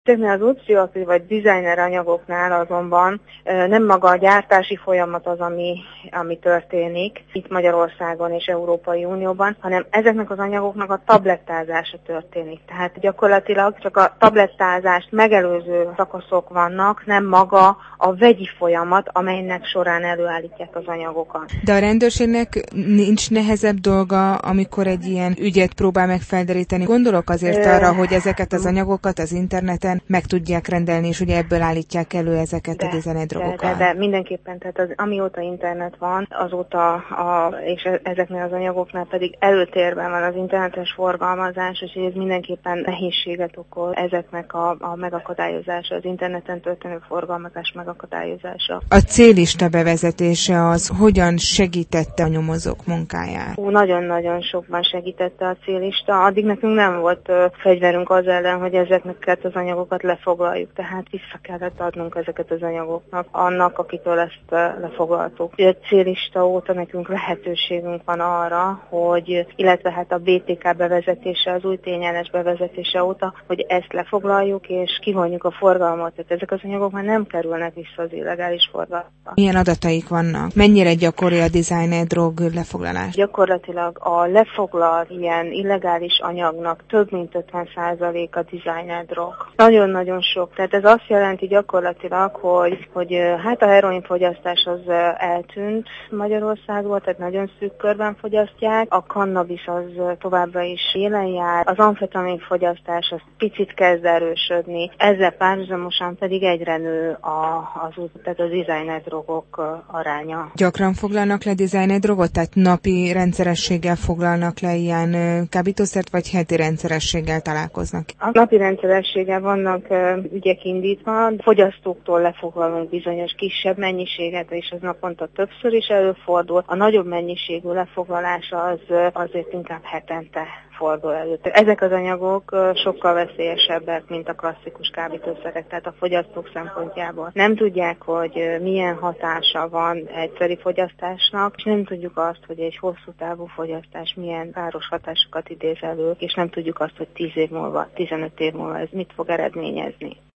Ezeknél az ultraaktív vagy designer anyagoknál azonban nem maga a gyártási folyamat az, ami történik itt Magyarországon és Európai Unióban, hanem ezeknek az anyagoknak a tablettázása történik. Tehát gyakorlatilag csak a tablettázást megelőző szakaszok vannak, nem maga a vegyi folyamat, amelynek során előállítják az anyagokat. De a rendőrségnek nincs nehezebb dolga, amikor egy ilyen ügyet próbál meg felderíteni? Gondolok azért arra, hogy ezeket az anyagokat az interneten meg tudják rendelni, és ugye ebből állítják elő ezeket a designer drogokat. De mindenképpen, tehát amióta internet van, azóta és ezeknél az anyagoknál pedig előtérben van az internetes forgalmazás, és ez mindenképpen nehézséget okoz ezeknek a megakadályozása, az interneten történő forgalmazás megakadályozása. A célista bevezetése az hogyan segítette a nyomozók munkáját? Nagyon-nagyon sokban segítette a célista. Addig nekünk nem volt fegyverünk az ellen, hogy ezeknek az anyagokat lefoglaljuk, tehát vissza kellett adnunk ezeket az anyagoknak, annak, akitől ezt lefoglaltuk. A célista óta nekünk lehetőségünk van arra, illetve hát a BTK bevezetése, az új tényellenes bevezetése óta, hogy ezt lefoglaljuk és kivonjuk a forgalmat. Tehát ezek az anyagok már nem kerülnek vissza az illegális forgalomba. Milyen adataik vannak? Mennyire gyakori a designer drog lefoglalás? Gyakorlatilag a lefoglalt ilyen illegális anyagnak több mint 50% a designer drog. Nagyon-nagyon sok. Tehát ez azt jelenti gyakorlatilag, hogy hát a heroinfogyasztás az eltűnt Magyarországról, tehát nagyon szűk körben fogyasztják. A kannabisz az továbbra is élen jár. Az amfetamin fogyasztás az picit kezd erősödni. Ezzel párhuzamosan pedig egyre nő tehát a designer drogok aránya. Gyakran foglalnak le designer drogot? Tehát napi rendszerességgel foglalnak le ilyen kábítószert, vagy heti rendszerességgel találkoznak? A napi rendszerességgel vannak ügyek indítva, fogyasztóktól lefoglalunk bizonyos kisebb mennyiséget, és az naponta többször is előfordul. A nagyobb mennyiségű lefoglalása az azért inkább hetente fordul elő. Ezek az anyagok sokkal veszélyesebbek, mint a klasszikus kábítószerek, tehát a fogyasztók szempontjából. Nem tudják, hogy milyen hatása van egyszeri fogyasztásnak, és nem tudjuk azt, hogy egy hosszú távú fogyasztás milyen káros hatásokat idéz elő, és nem tudjuk azt, hogy 10 év múlva, 15 év múlva ez mit fog eredményezni.